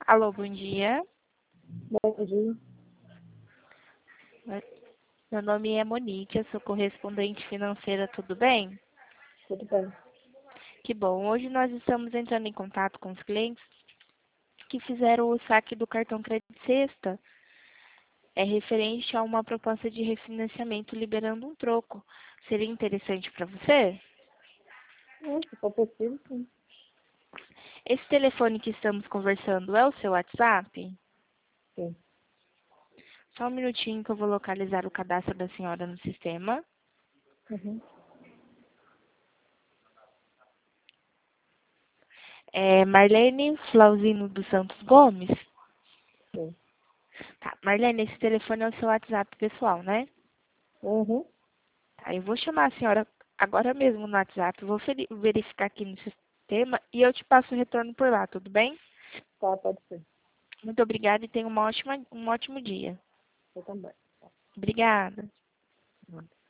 Alô, bom dia. Bom dia. Meu nome é Monique, eu sou correspondente financeira, tudo bem? Tudo bem. Que bom. Hoje nós estamos entrando em contato com os clientes que fizeram o saque do cartão Crédito Sexta. É referente a uma proposta de refinanciamento liberando um troco. Seria interessante para você? Se for possível, sim. Esse telefone que estamos conversando é o seu WhatsApp? Sim. Só um minutinho que eu vou localizar o cadastro da senhora no sistema. Uhum. É Marlene Flauzino dos Santos Gomes? Sim. Tá, Marlene, esse telefone é o seu WhatsApp pessoal, né? Uhum. Tá, eu vou chamar a senhora agora mesmo no WhatsApp, vou verificar aqui no sistema e eu te passo o retorno por lá, tudo bem? Tá, pode ser. Muito obrigada e tenha um ótimo dia. Eu também. Obrigada. Tá.